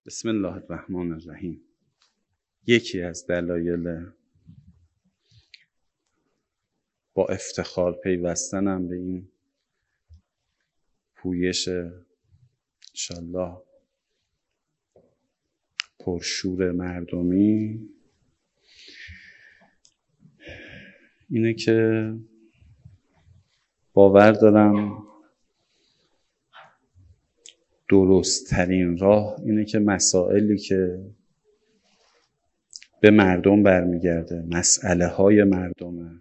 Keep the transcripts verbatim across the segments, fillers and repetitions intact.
بسم الله الرحمن الرحیم. یکی از دلایل با افتخار پیوستنم به این پویش انشالله پرشور مردمی اینه که باور دارم درست ترین راه اینه که مسائلی که به مردم برمیگرده، مسئله های مردمه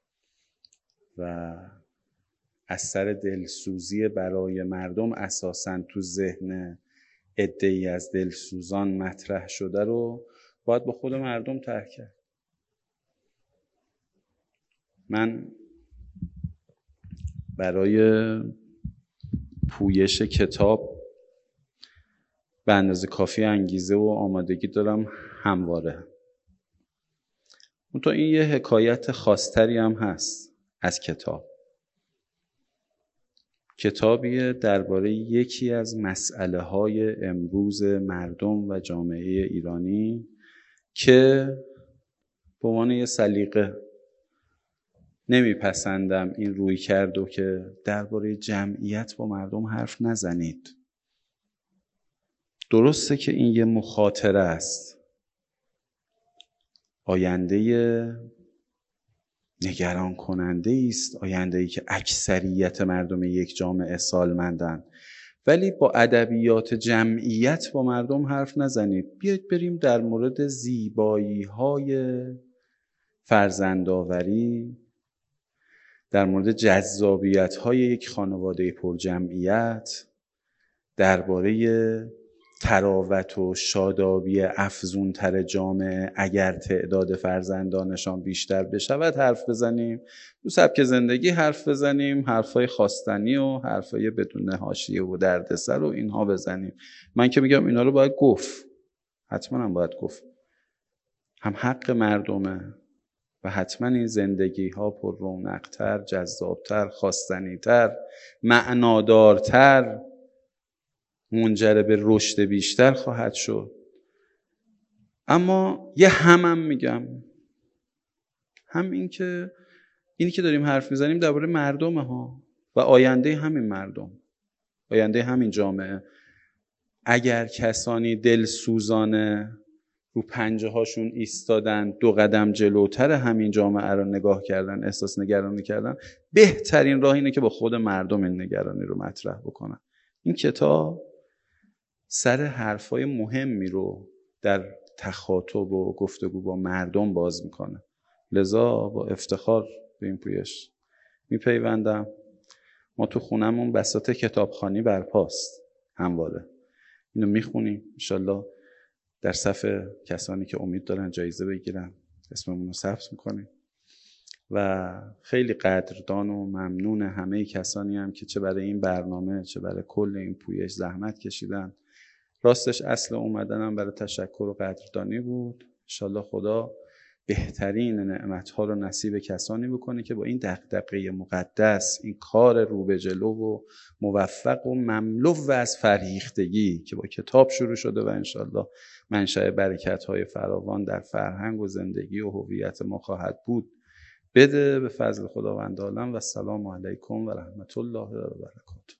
و اثر دلسوزی برای مردم اساساً تو ذهن عده‌ای از دلسوزان مطرح شده رو باید با خود مردم طرح کرد. من برای پویش کتاب به اندازه کافی انگیزه و آمادگی دارم همواره. اون تو این یه حکایت خاصتری هم هست از کتاب. کتابیه درباره یکی از مسئله های امروز مردم و جامعه ایرانی که به عنوان یه سلیقه نمیپسندم این روی کردو که درباره جمعیت با مردم حرف نزنید. درسته که این یه مخاطره است، آینده نگران کننده است، آینده‌ای که اکثریت مردم یک جامعه سالمندن، ولی با ادبیات جمعیت با مردم حرف نزنید. بیایید بریم در مورد زیبایی‌های فرزندآوری، در مورد جذابیت‌های یک خانواده پر جمعیت، درباره تراوت و شادابی افزونتر جامعه اگر تعداد فرزندانشان بیشتر بشود حرف بزنیم، رو سبک زندگی حرف بزنیم، حرفای خواستنی و حرفای بدون حاشیه و دردسر و اینها بزنیم. من که میگم اینا رو باید گفت، حتما هم باید گفت، هم حق مردمه و حتما این زندگی ها پر رونق‌تر، جذابتر، خواستنی‌تر، معنادارتر، منجر به رشد بیشتر خواهد شد. اما یه همم میگم، هم این که اینی که داریم حرف میزنیم درباره مردمه ها و آینده همین مردم، آینده همین جامعه. اگر کسانی دلسوزانه رو پنجه هاشون ایستادن، دو قدم جلوتر همین جامعه رو نگاه کردن، احساس نگرانی کردن، بهترین راه اینه که با خود مردم این نگرانی رو مطرح بکنن. این کتاب سر حرفای مهمی رو در تخاطب و گفتگو با مردم باز میکنه. لذا با افتخار به این پویش میپیوندم. ما تو خونمون بساط کتابخوانی برپاست همواره. اینو میخونیم، انشالله در صف کسانی که امید دارن جایزه بگیرن اسممون رو ثبت میکنیم و خیلی قدردان و ممنون همه کسانی هم که چه برای این برنامه چه برای کل این پویش زحمت کشیدن. راستش اصل اومدنم برای تشکر و قدردانی بود. انشالله خدا بهترین نعمتها رو نصیب کسانی بکنه که با این دغدغه مقدس، این کار رو به جلو و موفق و مملو و از فرهیختگی که با کتاب شروع شده و انشالله منشأ برکت‌های فراوان در فرهنگ و زندگی و هویت ما خواهد بود، بده به فضل خداوند عالم. و السلام علیکم و رحمت الله و برکاته.